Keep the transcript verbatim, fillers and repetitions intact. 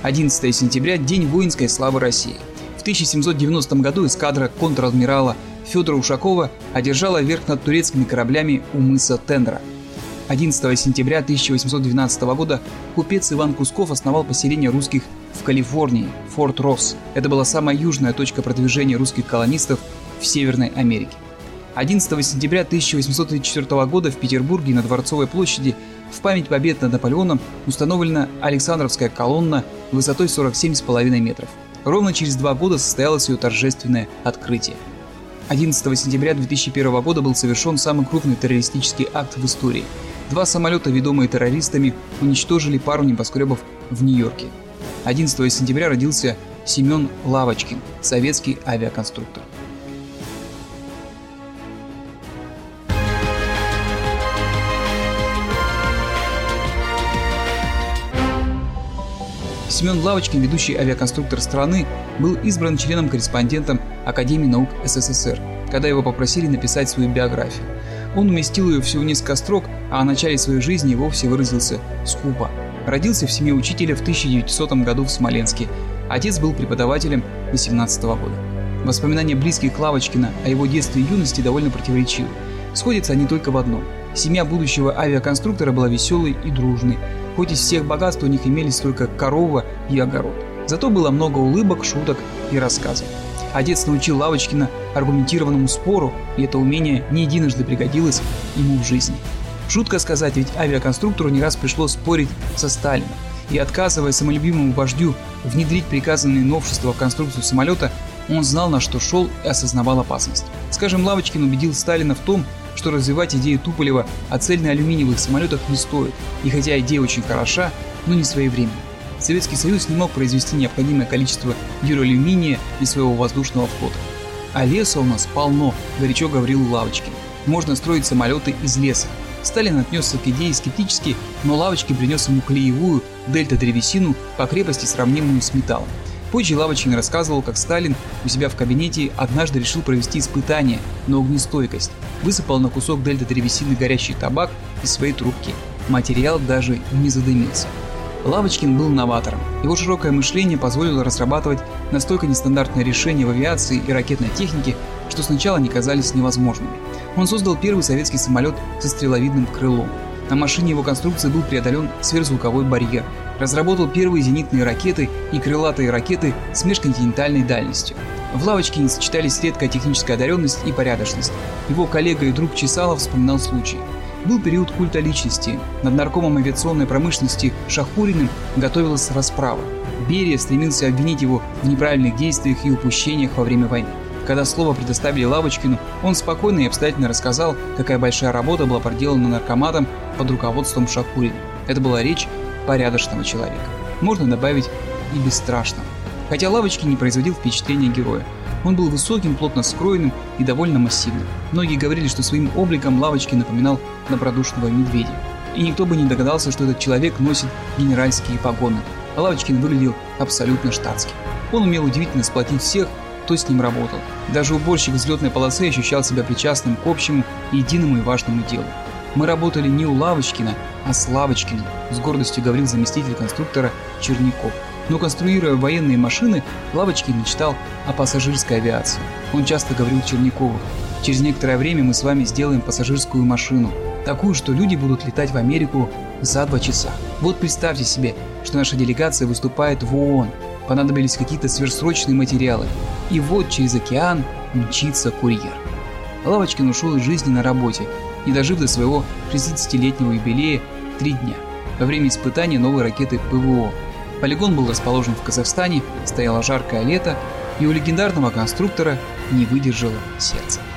одиннадцатое сентября – День воинской славы России. В тысяча семьсот девяностом году эскадра контр-адмирала Федора Ушакова одержала верх над турецкими кораблями у мыса Тендра. одиннадцатого сентября тысяча восемьсот двенадцатого года купец Иван Кусков основал поселение русских в Калифорнии, Форт Росс. Это была самая южная точка продвижения русских колонистов в Северной Америке. одиннадцатого сентября тысяча восемьсот тридцать четвёртого года в Петербурге на Дворцовой площади в память побед над Наполеоном установлена Александровская колонна высотой сорок семь с половиной метров. Ровно через два года состоялось ее торжественное открытие. одиннадцатого сентября две тысячи первого года был совершен самый крупный террористический акт в истории. Два самолета, ведомые террористами, уничтожили пару небоскребов в Нью-Йорке. одиннадцатого сентября родился Семен Лавочкин, советский авиаконструктор. Семен Лавочкин, ведущий авиаконструктор страны, был избран членом-корреспондентом Академии наук СССР, когда его попросили написать свою биографию. Он уместил ее всего в несколько строк, а о начале своей жизни и вовсе выразился скупо. Родился в семье учителя в тысяча девятисотом году в Смоленске. Отец был преподавателем до семнадцатого года. Воспоминания близких Лавочкина о его детстве и юности довольно противоречивы. Сходятся они только в одном. Семья будущего авиаконструктора была веселой и дружной. Хоть из всех богатств у них имелись только корова и огород. Зато было много улыбок, шуток и рассказов. Отец научил Лавочкина аргументированному спору, и это умение не единожды пригодилось ему в жизни. Шутка сказать, ведь авиаконструктору не раз пришлось спорить со Сталином. И отказывая самолюбимому вождю внедрить приказанные новшества в конструкцию самолета, он знал, на что шел, и осознавал опасность. Скажем, Лавочкин убедил Сталина в том, что развивать идею Туполева о цельноалюминиевых самолетах не стоит, и хотя идея очень хороша, но не своевременна. Советский Союз не мог произвести необходимое количество дюралюминия для своего воздушного флота. «А леса у нас полно», – горячо говорил Лавочкин. «Можно строить самолеты из леса». Сталин отнесся к идее скептически, но Лавочкин принес ему клеевую дельта-древесину по крепости, сравнимую с металлом. Позже Лавочкин рассказывал, как Сталин у себя в кабинете однажды решил провести испытание на огнестойкость. Высыпал на кусок дельта-древесины горящий табак из своей трубки. Материал даже не задымился. Лавочкин был новатором. Его широкое мышление позволило разрабатывать настолько нестандартные решения в авиации и ракетной технике, что сначала они казались невозможными. Он создал первый советский самолет со стреловидным крылом. На машине его конструкции был преодолен сверхзвуковой барьер. Разработал первые зенитные ракеты и крылатые ракеты с межконтинентальной дальностью. В Лавочкине сочетались редкая техническая одаренность и порядочность. Его коллега и друг Чесалов вспоминал случай. Был период культа личности. Над наркомом авиационной промышленности Шахуриным готовилась расправа. Берия стремился обвинить его в неправильных действиях и упущениях во время войны. Когда слово предоставили Лавочкину, он спокойно и обстоятельно рассказал, какая большая работа была проделана наркоматом под руководством Шахурина. Это была речь порядочного человека. Можно добавить и бесстрашного. Хотя Лавочкин не производил впечатления героя. Он был высоким, плотно скроенным и довольно массивным. Многие говорили, что своим обликом Лавочкин напоминал добродушного медведя. И никто бы не догадался, что этот человек носит генеральские погоны. А Лавочкин выглядел абсолютно штатски. Он умел удивительно сплотить всех, кто с ним работал. Даже уборщик взлетной полосы ощущал себя причастным к общему, единому и важному делу. «Мы работали не у Лавочкина, а с Лавочкиным», с гордостью говорил заместитель конструктора Черняков. Но конструируя военные машины, Лавочкин мечтал о пассажирской авиации. Он часто говорил Чернякову: «Через некоторое время мы с вами сделаем пассажирскую машину, такую, что люди будут летать в Америку за два часа. Вот представьте себе, что наша делегация выступает в ООН, понадобились какие-то сверхсрочные материалы, и вот через океан мчится курьер». Лавочкин ушел из жизни на работе, не дожив до своего шестидесятилетнего юбилея три дня, во время испытания новой ракеты ПВО. Полигон был расположен в Казахстане, стояло жаркое лето, и у легендарного конструктора не выдержало сердце.